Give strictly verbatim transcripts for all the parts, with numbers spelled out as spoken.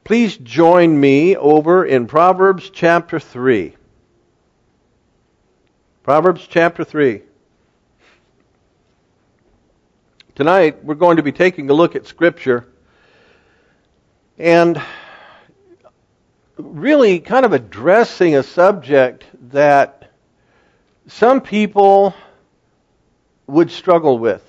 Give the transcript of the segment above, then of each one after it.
Please join me over in Proverbs chapter three. Proverbs chapter three. Tonight we're going to be taking a look at Scripture and really kind of addressing a subject that some people would struggle with.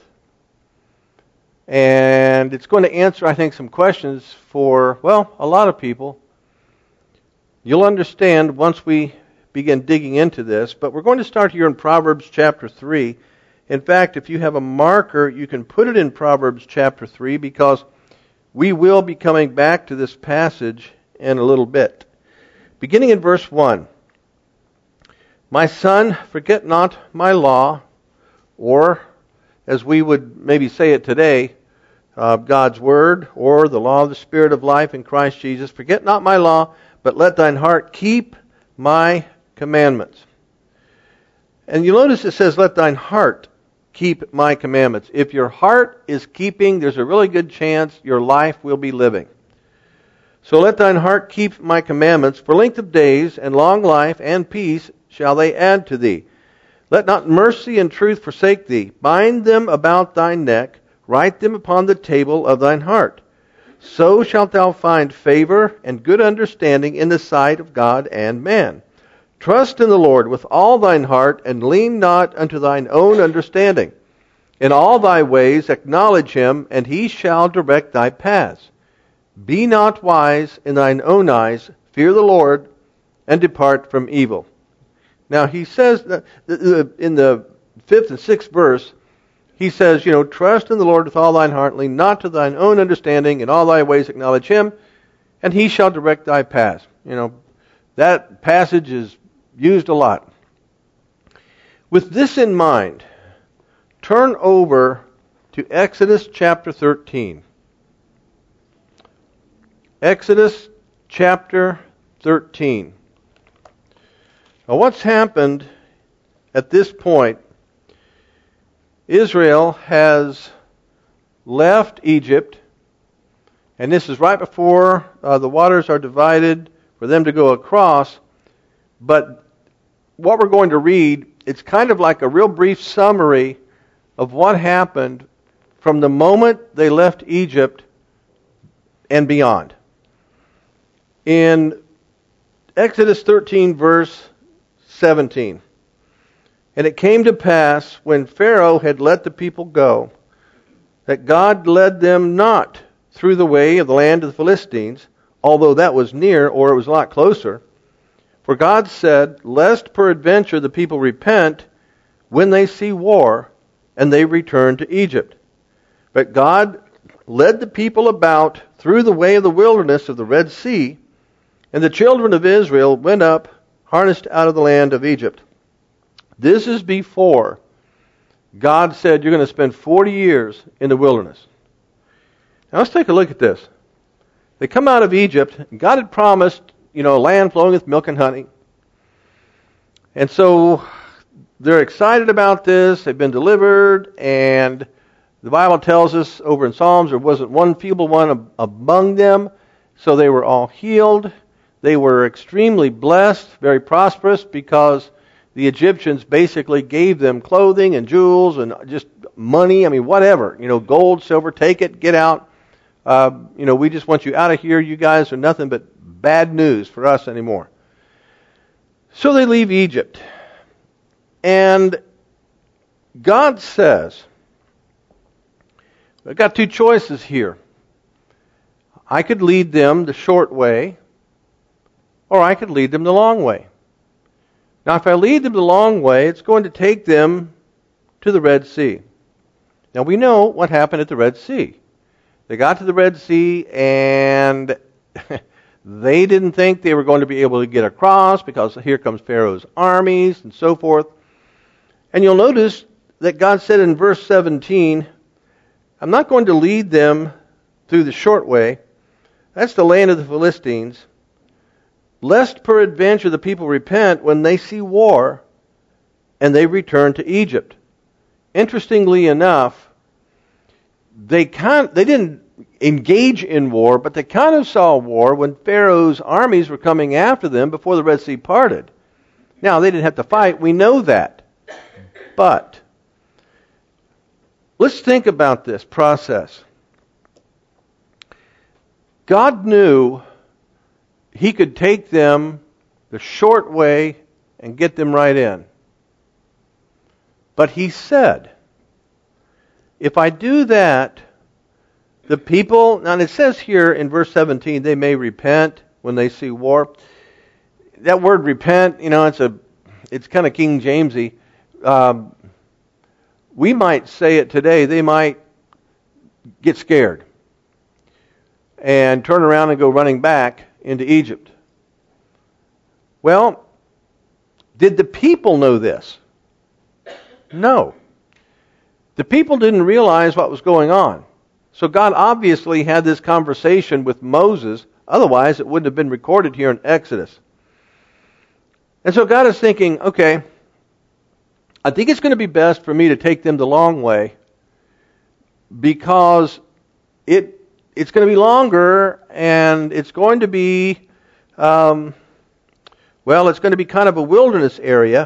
And it's going to answer, I think, some questions for, well, a lot of people. You'll understand once we begin digging into this, but we're going to start here in Proverbs chapter three. In fact, if you have a marker, you can put it in Proverbs chapter three because we will be coming back to this passage in a little bit. Beginning in verse one. My son, forget not my law, or as we would maybe say it today, uh, God's Word, or the law of the Spirit of life in Christ Jesus. Forget not my law, but let thine heart keep my commandments. And you notice it says, let thine heart keep my commandments. If your heart is keeping, there's a really good chance your life will be living. So let thine heart keep my commandments, for length of days and long life and peace shall they add to thee. Let not mercy and truth forsake thee. Bind them about thy neck, write them upon the table of thine heart. So shalt thou find favor and good understanding in the sight of God and man. Trust in the Lord with all thine heart, and lean not unto thine own understanding. In all thy ways acknowledge him, and he shall direct thy paths. Be not wise in thine own eyes, fear the Lord, and depart from evil. Now he says that in the fifth and sixth verse, he says, you know, trust in the Lord with all thine heart, lean not to thine own understanding, in all thy ways acknowledge him, and he shall direct thy paths. You know, that passage is used a lot. With this in mind, turn over to Exodus chapter thirteen. Exodus chapter thirteen. Now, what's happened at this point? Israel has left Egypt, and this is right before uh, the waters are divided for them to go across. But what we're going to read, it's kind of like a real brief summary of what happened from the moment they left Egypt and beyond. In Exodus thirteen, verse seventeen. And it came to pass, when Pharaoh had let the people go, that God led them not through the way of the land of the Philistines, although that was near, or it was a lot closer. For God said, lest peradventure the people repent when they see war, and they return to Egypt. But God led the people about through the way of the wilderness of the Red Sea, and the children of Israel went up, harnessed out of the land of Egypt. This is before God said, you're going to spend forty years in the wilderness. Now let's take a look at this. They come out of Egypt, and God had promised, you know, land flowing with milk and honey. And so they're excited about this. They've been delivered, and the Bible tells us over in Psalms there wasn't one feeble one among them, so they were all healed. They were extremely blessed, very prosperous, because the Egyptians basically gave them clothing and jewels and just money. I mean, whatever. You know, gold, silver, take it, get out. Uh, you know, we just want you out of here. You guys are nothing but bad news for us anymore. So they leave Egypt. And God says, I've got two choices here. I could lead them the short way, or I could lead them the long way. Now, if I lead them the long way, it's going to take them to the Red Sea. Now, we know what happened at the Red Sea. They got to the Red Sea, and they didn't think they were going to be able to get across because here comes Pharaoh's armies and so forth. And you'll notice that God said in verse seventeen, I'm not going to lead them through the short way. That's the land of the Philistines. Lest peradventure the people repent when they see war, and they return to Egypt. Interestingly enough, they can't, they didn't engage in war, but they kind of saw war when Pharaoh's armies were coming after them before the Red Sea parted. Now, they didn't have to fight. We know that. But let's think about this process. God knew He could take them the short way and get them right in. But He said, if I do that, the people, now it says here in verse seventeen, they may repent when they see war. That word repent, you know, it's a, it's kind of King Jamesy. Um, we might say it today, they might get scared and turn around and go running back into Egypt. Well, did the people know this? No. The people didn't realize what was going on. So God obviously had this conversation with Moses, otherwise it wouldn't have been recorded here in Exodus. And so God is thinking, okay, I think it's going to be best for me to take them the long way because it it's going to be longer and it's going to be, um, well, it's going to be kind of a wilderness area,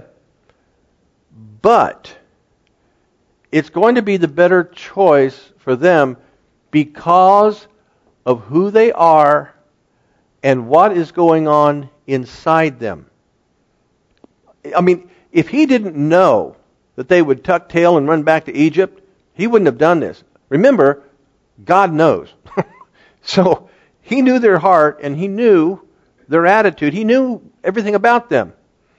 but it's going to be the better choice for them because of who they are and what is going on inside them. I mean, if he didn't know that they would tuck tail and run back to Egypt, he wouldn't have done this. Remember, God knows. So he knew their heart and he knew their attitude. He knew everything about them.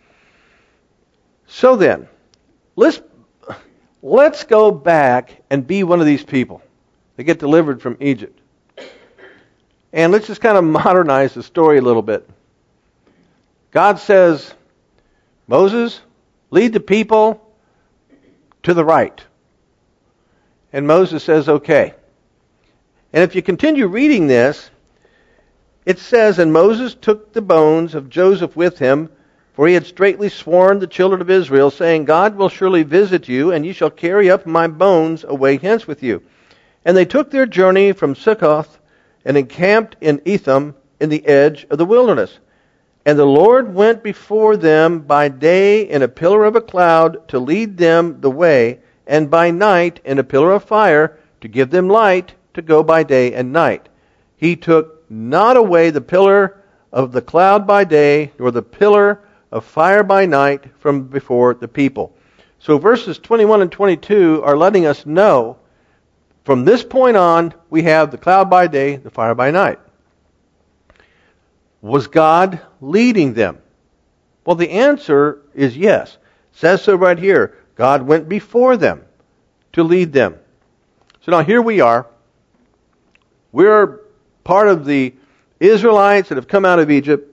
So then, let's let's go back and be one of these people that get delivered from Egypt. And let's just kind of modernize the story a little bit. God says, Moses, lead the people to the right. And Moses says, okay. And if you continue reading this, it says, and Moses took the bones of Joseph with him, for he had straitly sworn the children of Israel, saying, God will surely visit you, and ye shall carry up my bones away hence with you. And they took their journey from Succoth, and encamped in Etham, in the edge of the wilderness. And the Lord went before them by day in a pillar of a cloud to lead them the way, and by night in a pillar of fire to give them light to go by day and night. He took not away the pillar of the cloud by day, nor the pillar of fire by night from before the people. So verses twenty-one and twenty-two are letting us know from this point on we have the cloud by day, the fire by night. Was God leading them? Well, the answer is yes. It says so right here. God went before them to lead them. So now here we are. We're part of the Israelites that have come out of Egypt.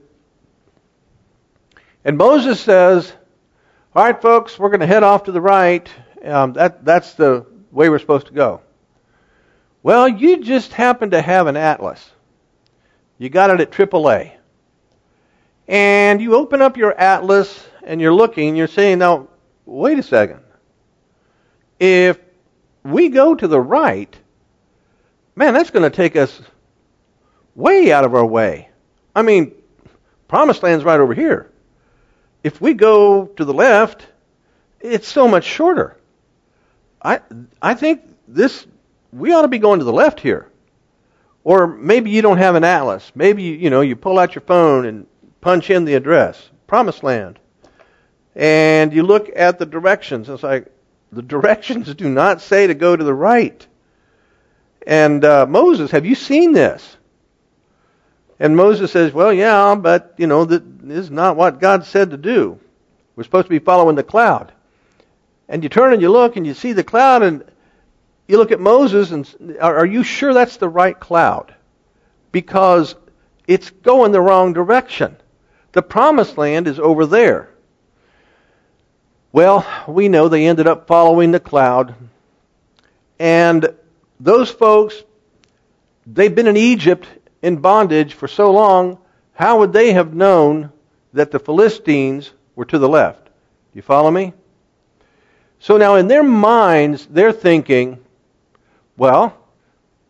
And Moses says, all right, folks, we're going to head off to the right. Um, that, that's the way we're supposed to go. Well, you just happen to have an atlas. You got it at triple A. And you open up your atlas and you're looking, you're saying, now, wait a second. If we go to the right, man, that's going to take us way out of our way. I mean, Promised Land's right over here. If we go to the left, it's so much shorter. I I think this, we ought to be going to the left here. Or maybe you don't have an atlas. Maybe, you, you know, you pull out your phone and punch in the address, Promised Land. And you look at the directions. It's like, the directions do not say to go to the right. And uh, Moses, have you seen this? And Moses says, well, yeah, but, you know, this is not what God said to do. We're supposed to be following the cloud. And you turn and you look and you see the cloud and you look at Moses and are, are you sure that's the right cloud? Because it's going the wrong direction. The Promised Land is over there. Well, we know they ended up following the cloud. And those folks, they've been in Egypt in bondage for so long, how would they have known that the Philistines were to the left? Do you follow me? So now in their minds, they're thinking, well,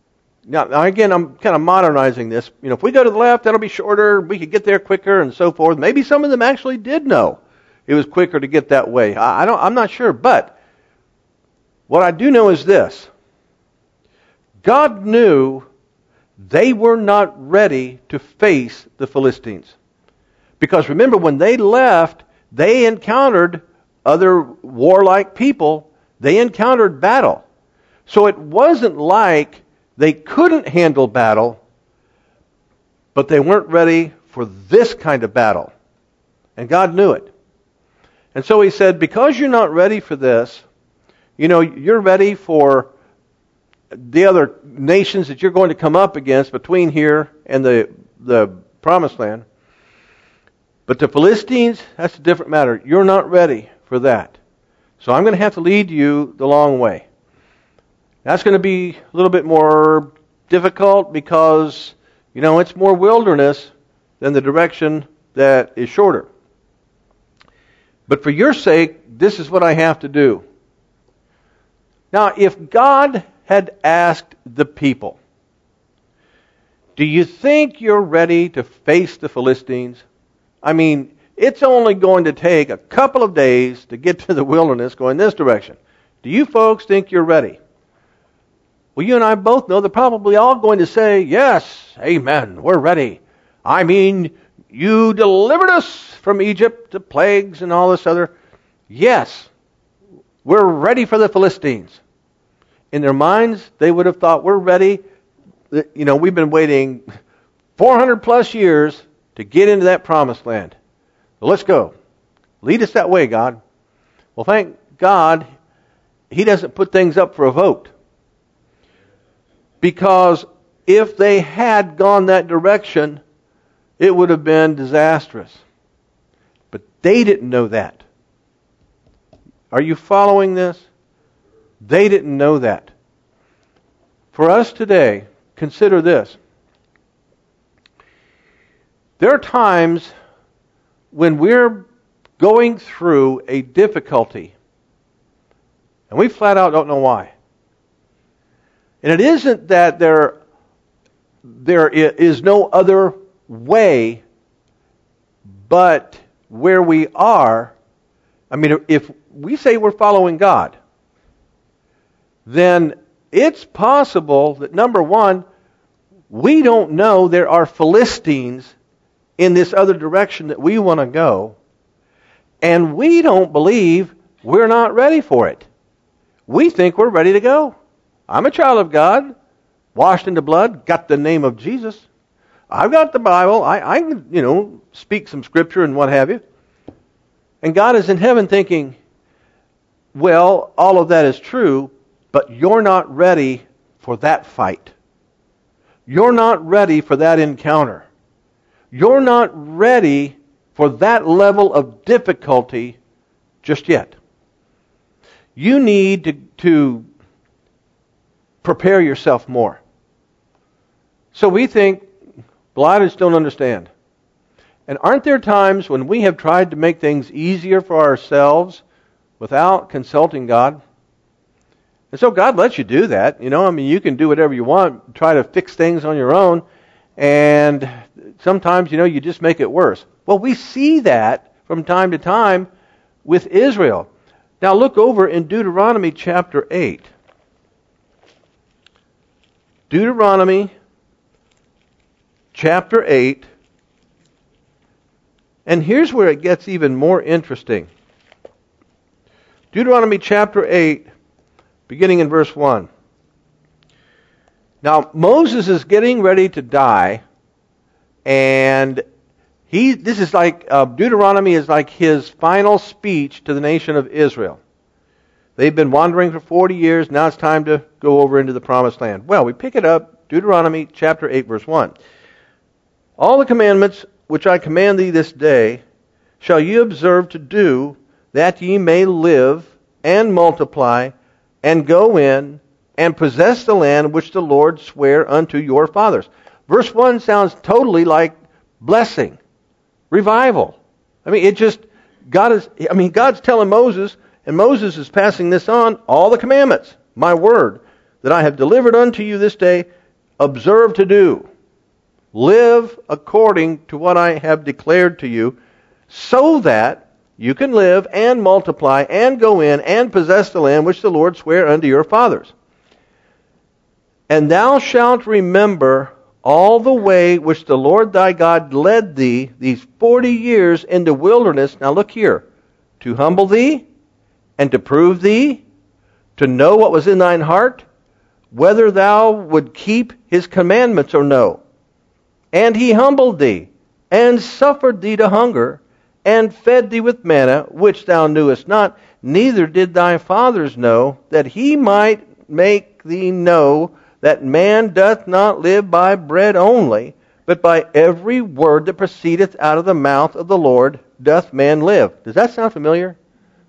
Now, now again, I'm kind of modernizing this. You know, if we go to the left, that'll be shorter. We could get there quicker, and so forth. Maybe some of them actually did know it was quicker to get that way. I, I don't. I'm not sure, but what I do know is this: God knew they were not ready to face the Philistines, because remember, when they left, they encountered other warlike people. They encountered battle, so it wasn't like they couldn't handle battle, but they weren't ready for this kind of battle. And God knew it. And so He said, because you're not ready for this, you know, you're ready for the other nations that you're going to come up against between here and the, the Promised Land. But the Philistines, that's a different matter. You're not ready for that. So I'm going to have to lead you the long way. That's going to be a little bit more difficult because, you know, it's more wilderness than the direction that is shorter. But for your sake, this is what I have to do. Now, if God had asked the people, do you think you're ready to face the Philistines? I mean, it's only going to take a couple of days to get to the wilderness going this direction. Do you folks think you're ready? Well, you and I both know they're probably all going to say, yes, amen, we're ready. I mean, you delivered us from Egypt, the plagues and all this other. Yes, we're ready for the Philistines. In their minds, they would have thought, we're ready. You know, we've been waiting four hundred plus years to get into that Promised Land. So let's go. Lead us that way, God. Well, thank God, He doesn't put things up for a vote. Because if they had gone that direction, it would have been disastrous. But they didn't know that. Are you following this? They didn't know that. For us today, consider this. There are times when we're going through a difficulty, and we flat out don't know why. And it isn't that there, there is no other way but where we are. I mean, if we say we're following God, then it's possible that, number one, we don't know there are Philistines in this other direction that we want to go, and we don't believe we're not ready for it. We think we're ready to go. I'm a child of God, washed in the blood, got the name of Jesus. I've got the Bible. I, I can, you know, speak some scripture and what have you. And God is in heaven thinking, well, all of that is true, but you're not ready for that fight. You're not ready for that encounter. You're not ready for that level of difficulty just yet. You need to, to prepare yourself more. So we think, well, I just don't understand. And aren't there times when we have tried to make things easier for ourselves without consulting God? And so God lets you do that. You know, I mean, you can do whatever you want, try to fix things on your own, and sometimes, you know, you just make it worse. Well, we see that from time to time with Israel. Now look over in Deuteronomy chapter eight. Deuteronomy chapter eight. And here's where it gets even more interesting. Deuteronomy chapter eight, beginning in verse one. Now, Moses is getting ready to die, and he this is like, uh, Deuteronomy is like his final speech to the nation of Israel. They've been wandering for forty years, now it's time to go over into the Promised Land. Well, we pick it up, Deuteronomy chapter eight, verse one. All the commandments which I command thee this day shall ye observe to do, that ye may live and multiply, and go in and possess the land which the Lord sware unto your fathers. Verse one sounds totally like blessing, revival. I mean, it just, God is, I mean, God's telling Moses, and Moses is passing this on, all the commandments, my word, that I have delivered unto you this day, observe to do, live according to what I have declared to you, so that you can live and multiply and go in and possess the land which the Lord sware unto your fathers. And thou shalt remember all the way which the Lord thy God led thee these forty years in the wilderness. Now look here. To humble thee, and to prove thee, to know what was in thine heart, whether thou would keep his commandments or no. And he humbled thee, and suffered thee to hunger, and fed thee with manna, which thou knewest not, neither did thy fathers know, that he might make thee know that man doth not live by bread only, but by every word that proceedeth out of the mouth of the Lord doth man live. Does that sound familiar?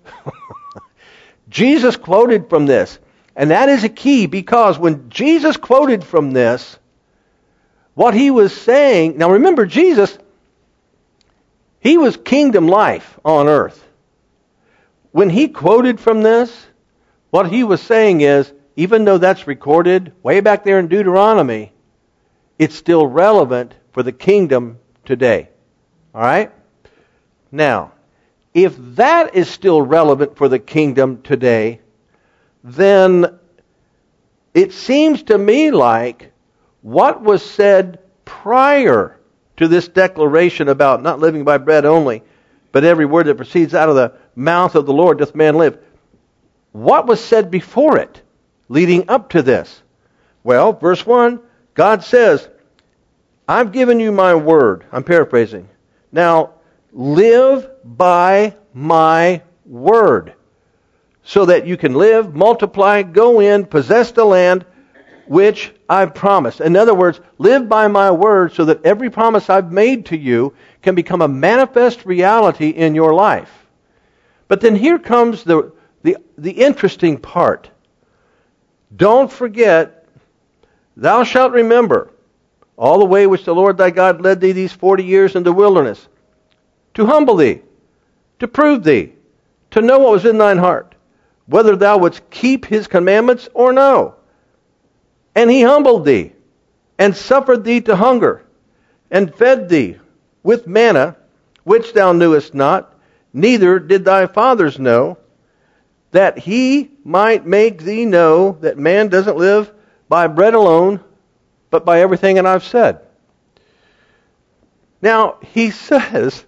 Jesus quoted from this. And that is a key, because when Jesus quoted from this, what he was saying... Now remember, Jesus, he was kingdom life on earth. When he quoted from this, what he was saying is, even though that's recorded way back there in Deuteronomy, it's still relevant for the kingdom today. All right? Now, if that is still relevant for the kingdom today, then it seems to me like what was said prior to this declaration about not living by bread only, but every word that proceeds out of the mouth of the Lord doth man live. What was said before it, leading up to this? Well, verse one, God says, I've given you my word. I'm paraphrasing. Now, live by my word, so that you can live, multiply, go in, possess the land which I've promised. In other words, live by my word so that every promise I've made to you can become a manifest reality in your life. But then here comes the, the, the interesting part. Don't forget, thou shalt remember all the way which the Lord thy God led thee these forty years in the wilderness, to humble thee, to prove thee, to know what was in thine heart, whether thou wouldst keep his commandments or no. And he humbled thee, and suffered thee to hunger, and fed thee with manna, which thou knewest not, neither did thy fathers know, that he might make thee know that man doesn't live by bread alone, but by everything that I've said. Now, he says,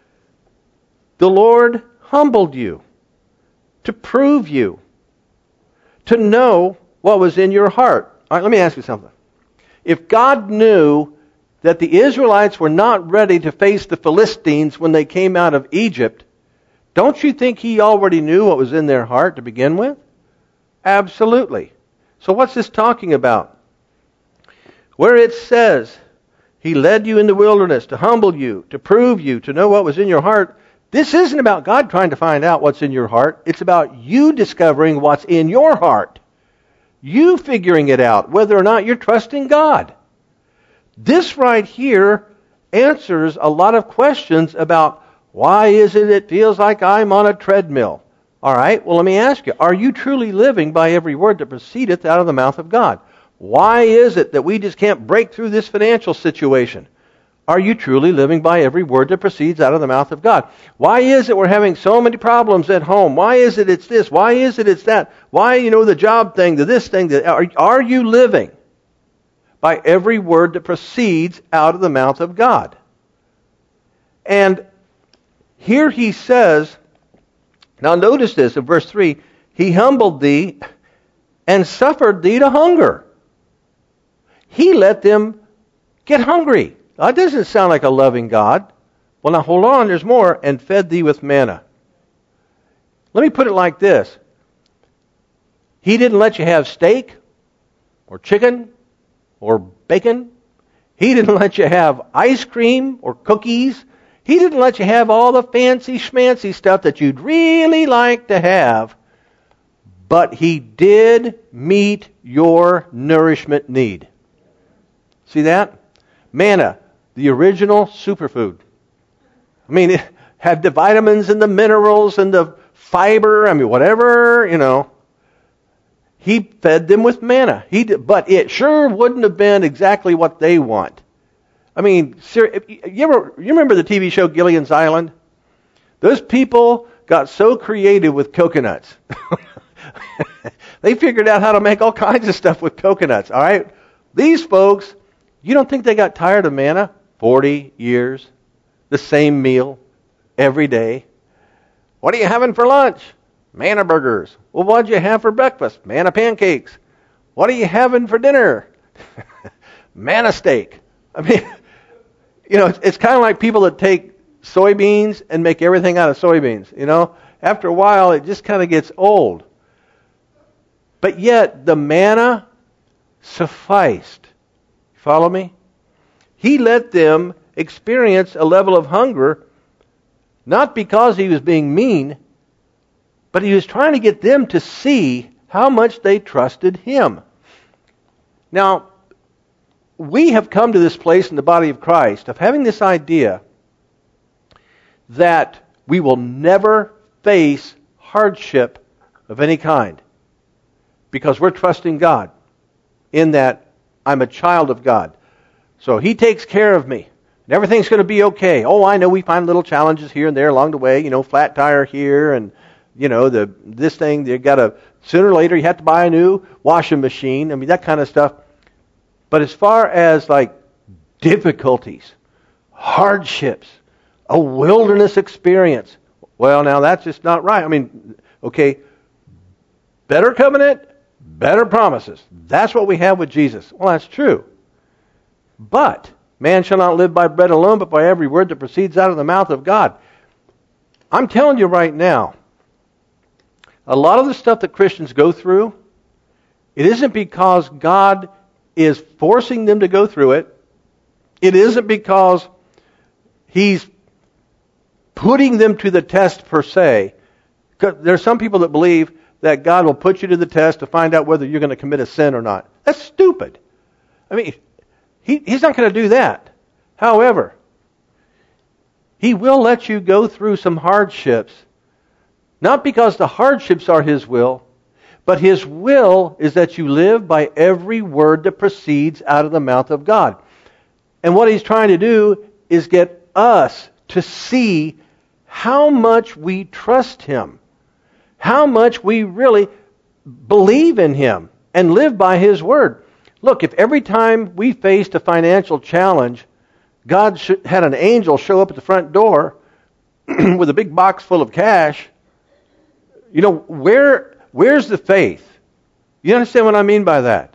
the Lord humbled you to prove you, to know what was in your heart. All right, let me ask you something. If God knew that the Israelites were not ready to face the Philistines when they came out of Egypt, don't you think he already knew what was in their heart to begin with? Absolutely. So what's this talking about? Where it says, he led you in the wilderness to humble you, to prove you, to know what was in your heart. This isn't about God trying to find out what's in your heart. It's about you discovering what's in your heart. You figuring it out, whether or not you're trusting God. This right here answers a lot of questions about why is it it feels like I'm on a treadmill? All right, well let me ask you, are you truly living by every word that proceedeth out of the mouth of God? Why is it that we just can't break through this financial situation? Are you truly living by every word that proceeds out of the mouth of God? Why is it we're having so many problems at home? Why is it it's this? Why is it it's that? Why, you know, the job thing, the this thing, the, are, are you living by every word that proceeds out of the mouth of God? And here he says, now notice this in verse three, he humbled thee and suffered thee to hunger. He let them get hungry. That doesn't sound like a loving God. Well, now hold on, there's more. And fed thee with manna. Let me put it like this. He didn't let you have steak or chicken or bacon. He didn't let you have ice cream or cookies. He didn't let you have all the fancy schmancy stuff that you'd really like to have. But he did meet your nourishment need. See that? Manna, the original superfood. I mean, it had the vitamins and the minerals and the fiber, I mean, whatever, you know. He fed them with manna. He did, but it sure wouldn't have been exactly what they want. I mean, ser- you ever you remember the T V show Gilligan's Island? Those people got so creative with coconuts. They figured out how to make all kinds of stuff with coconuts, all right? These folks, you don't think they got tired of manna? Forty years, the same meal, every day. What are you having for lunch? Manna burgers. Well, what'd you have for breakfast? Manna pancakes. What are you having for dinner? Manna steak. I mean, you know, it's, it's kind of like people that take soybeans and make everything out of soybeans, you know. After a while, it just kind of gets old. But yet, the manna sufficed. Follow me? He let them experience a level of hunger, not because he was being mean, but he was trying to get them to see how much they trusted him. Now, we have come to this place in the body of Christ of having this idea that we will never face hardship of any kind because we're trusting God in that I'm a child of God. So he takes care of me. And everything's going to be okay. Oh, I know we find little challenges here and there along the way. You know, flat tire here and, you know, the this thing. You got to, sooner or later, you have to buy a new washing machine. I mean, that kind of stuff. But as far as like difficulties, hardships, a wilderness experience, well, now that's just not right. I mean, okay, better covenant, better promises. That's what we have with Jesus. Well, that's true. But man shall not live by bread alone, but by every word that proceeds out of the mouth of God. I'm telling you right now, a lot of the stuff that Christians go through, it isn't because God is forcing them to go through it. It isn't because He's putting them to the test per se. There's some people that believe that God will put you to the test to find out whether you're going to commit a sin or not. That's stupid. I mean, he, He's not going to do that. However, He will let you go through some hardships, not because the hardships are His will, but His will is that you live by every word that proceeds out of the mouth of God. And what He's trying to do is get us to see how much we trust Him, how much we really believe in Him and live by His word. Look, if every time we faced a financial challenge, God had an angel show up at the front door with a big box full of cash, you know, where where's the faith? You understand what I mean by that?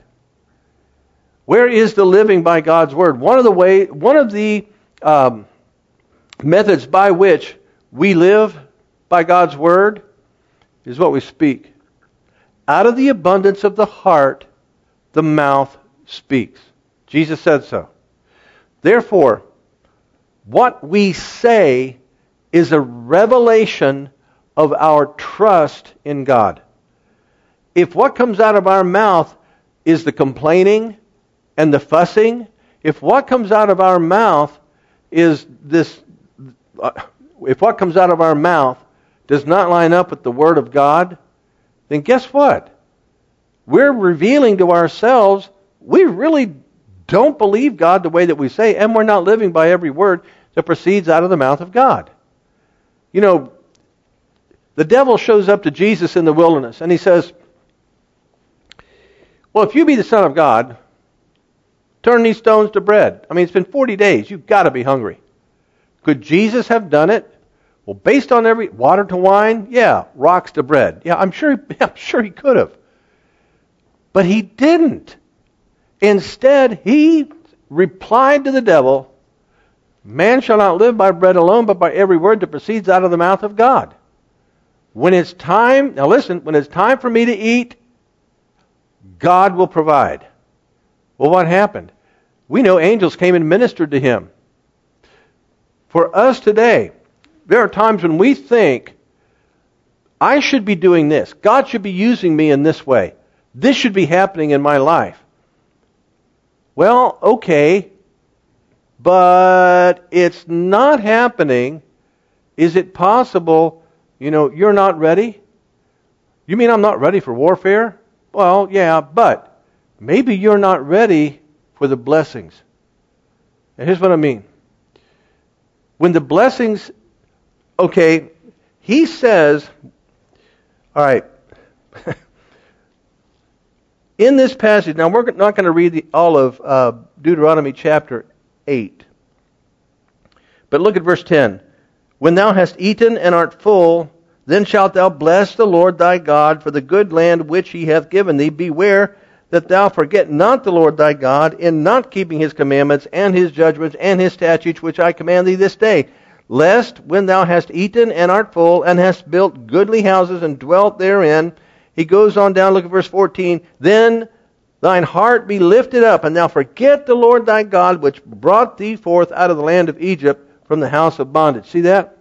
Where is the living by God's word? One of the way, one of the um, methods by which we live by God's word is what we speak. Out of the abundance of the heart, the mouth speaks. Jesus said so. Therefore, what we say is a revelation of our trust in God. If what comes out of our mouth is the complaining and the fussing, if what comes out of our mouth is this, uh, if what comes out of our mouth does not line up with the Word of God, then guess what? We're revealing to ourselves we really don't believe God the way that we say, and we're not living by every word that proceeds out of the mouth of God. You know, the devil shows up to Jesus in the wilderness, and he says, well, if you be the Son of God, turn these stones to bread. I mean, it's been forty days. You've got to be hungry. Could Jesus have done it? Well, based on every water to wine, yeah, rocks to bread. Yeah, I'm sure. I'm sure he could have, but he didn't. Instead, he replied to the devil, "Man shall not live by bread alone, but by every word that proceeds out of the mouth of God." When it's time, now listen, when it's time for me to eat, God will provide. Well, what happened? We know angels came and ministered to him. For us today, there are times when we think, I should be doing this. God should be using me in this way. This should be happening in my life. Well, okay, but it's not happening. Is it possible, you know, you're not ready? You mean I'm not ready for warfare? Well, yeah, but maybe you're not ready for the blessings. And here's what I mean. When the blessings, okay, he says, all right, in this passage, now we're not going to read the, all of uh, Deuteronomy chapter eight. But look at verse ten. When thou hast eaten and art full, then shalt thou bless the Lord thy God for the good land which he hath given thee. Beware that thou forget not the Lord thy God in not keeping his commandments and his judgments and his statutes which I command thee this day. Lest when thou hast eaten and art full and hast built goodly houses and dwelt therein, he goes on down, look at verse fourteen, then thine heart be lifted up, and thou forget the Lord thy God, which brought thee forth out of the land of Egypt from the house of bondage. See that?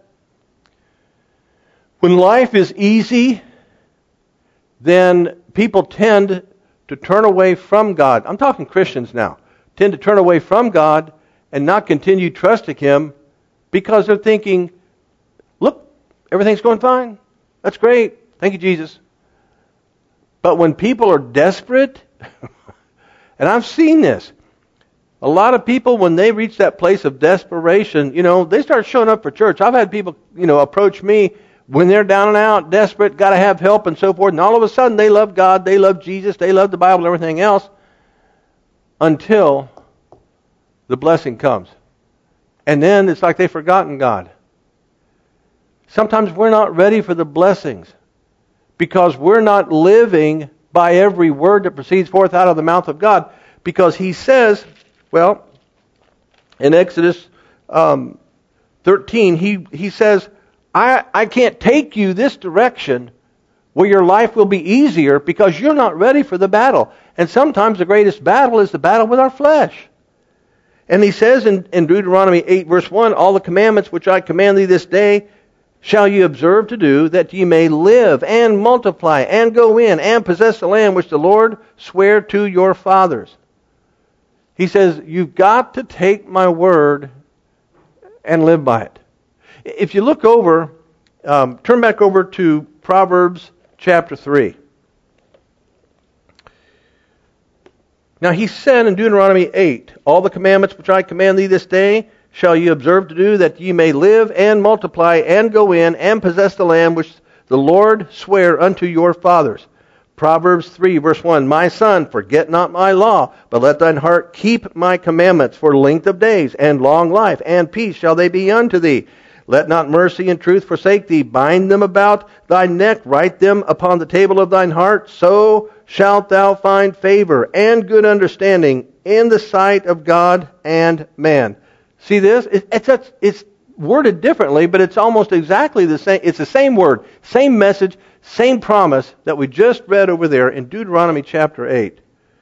When life is easy, then people tend to turn away from God. I'm talking Christians now. Tend to turn away from God and not continue trusting Him because they're thinking, look, everything's going fine. That's great. Thank you, Jesus. But when people are desperate, and I've seen this, a lot of people, when they reach that place of desperation, you know, they start showing up for church. I've had people, you know, approach me when they're down and out, desperate, got to have help and so forth, and all of a sudden they love God, they love Jesus, they love the Bible and everything else, until the blessing comes. And then it's like they've forgotten God. Sometimes we're not ready for the blessings because we're not living by every word that proceeds forth out of the mouth of God. Because He says, well, in Exodus um, thirteen, He He says, I, I can't take you this direction where your life will be easier because you're not ready for the battle. And sometimes the greatest battle is the battle with our flesh. And He says in, in Deuteronomy eight verse one, all the commandments which I command thee this day shall ye observe to do, that ye may live and multiply and go in and possess the land which the Lord sware to your fathers. He says, you've got to take my word and live by it. If you look over, um, turn back over to Proverbs chapter three. Now He said in Deuteronomy eight, all the commandments which I command thee this day shall ye observe to do, that ye may live and multiply and go in and possess the land which the Lord sware unto your fathers. Proverbs three verse one, my son, forget not my law, but let thine heart keep my commandments for length of days and long life, and peace shall they be unto thee. Let not mercy and truth forsake thee. Bind them about thy neck, write them upon the table of thine heart, so shalt thou find favor and good understanding in the sight of God and man. See this? It's, it's, it's worded differently, but it's almost exactly the same. It's the same word, same message, same promise that we just read over there in Deuteronomy chapter eight.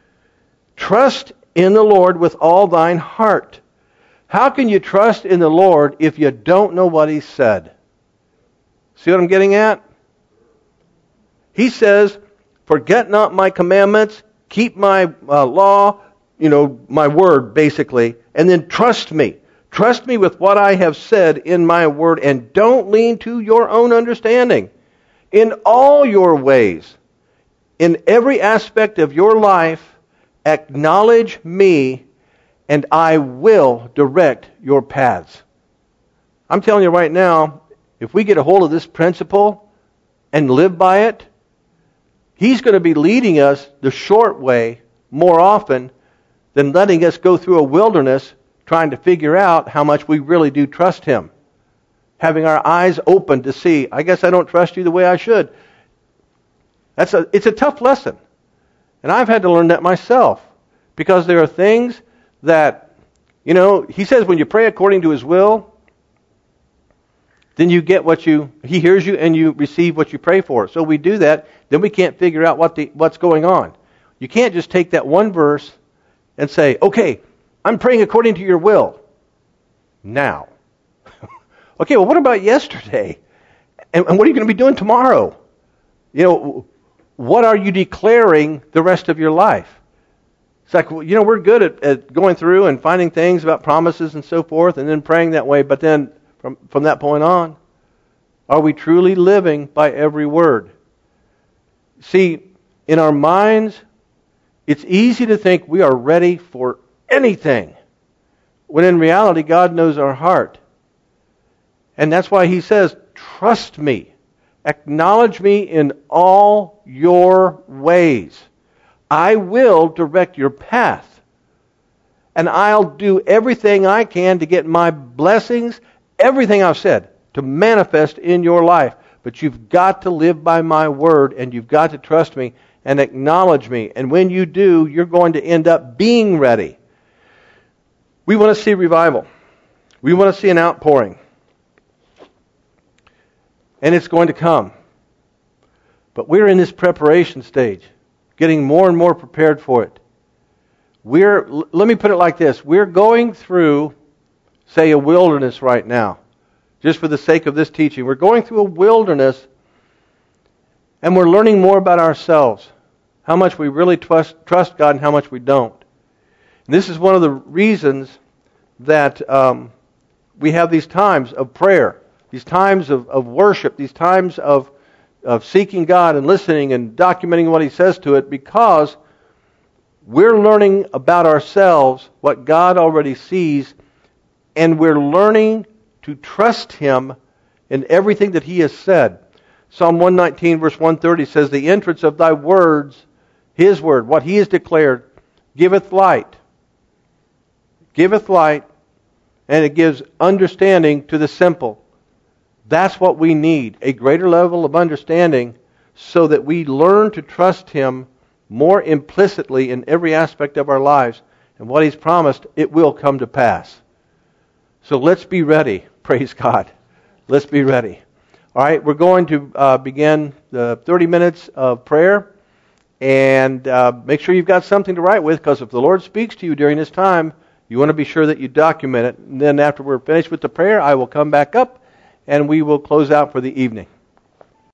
Trust in the Lord with all thine heart. How can you trust in the Lord if you don't know what He said? See what I'm getting at? He says, forget not my commandments, keep my uh, law, you know, my word basically, and then trust me. Trust me with what I have said in my word, and don't lean to your own understanding. In all your ways, in every aspect of your life, acknowledge me, and I will direct your paths. I'm telling you right now, if we get a hold of this principle and live by it, He's going to be leading us the short way more often than letting us go through a wilderness trying to figure out how much we really do trust Him. Having our eyes open to see, I guess I don't trust you the way I should. That's a, it's a tough lesson. And I've had to learn that myself. Because there are things that, you know, He says when you pray according to His will, then you get what you, He hears you and you receive what you pray for. So we do that, then we can't figure out what the, what's going on. You can't just take that one verse and say, okay, I'm praying according to your will now. Okay, well, what about yesterday? And, and what are you going to be doing tomorrow? You know, what are you declaring the rest of your life? It's like, you know, we're good at, at going through and finding things about promises and so forth and then praying that way. But then from, from that point on, are we truly living by every word? See, In our minds, it's easy to think we are ready for anything, when in reality, God knows our heart. And that's why He says, trust me. Acknowledge me in all your ways. I will direct your path. And I'll do everything I can to get my blessings, everything I've said, to manifest in your life. But you've got to live by my word, and you've got to trust me and acknowledge me. And when you do, you're going to end up being ready. We want to see revival. We want to see an outpouring. And it's going to come. But we're in this preparation stage, getting more and more prepared for it. We're, let me put it like this. We're going through, say, a wilderness right now. Just for the sake of this teaching. We're going through a wilderness, and we're learning more about ourselves. How much we really trust, trust God and how much we don't. And this is one of the reasons that um, we have these times of prayer, these times of, of worship, these times of, of seeking God and listening and documenting what He says to it, because we're learning about ourselves, what God already sees, and we're learning to trust Him in everything that He has said. Psalm one nineteen verse one thirty says, the entrance of thy words, His word, what He has declared, giveth light. Giveth light, and it gives understanding to the simple. That's what we need, a greater level of understanding, so that we learn to trust Him more implicitly in every aspect of our lives. And what He's promised, it will come to pass. So let's be ready. Praise God. Let's be ready. All right, we're going to uh, begin the thirty minutes of prayer. And uh, make sure you've got something to write with, because if the Lord speaks to you during this time, you want to be sure that you document it. And then after we're finished with the prayer, I will come back up and we will close out for the evening.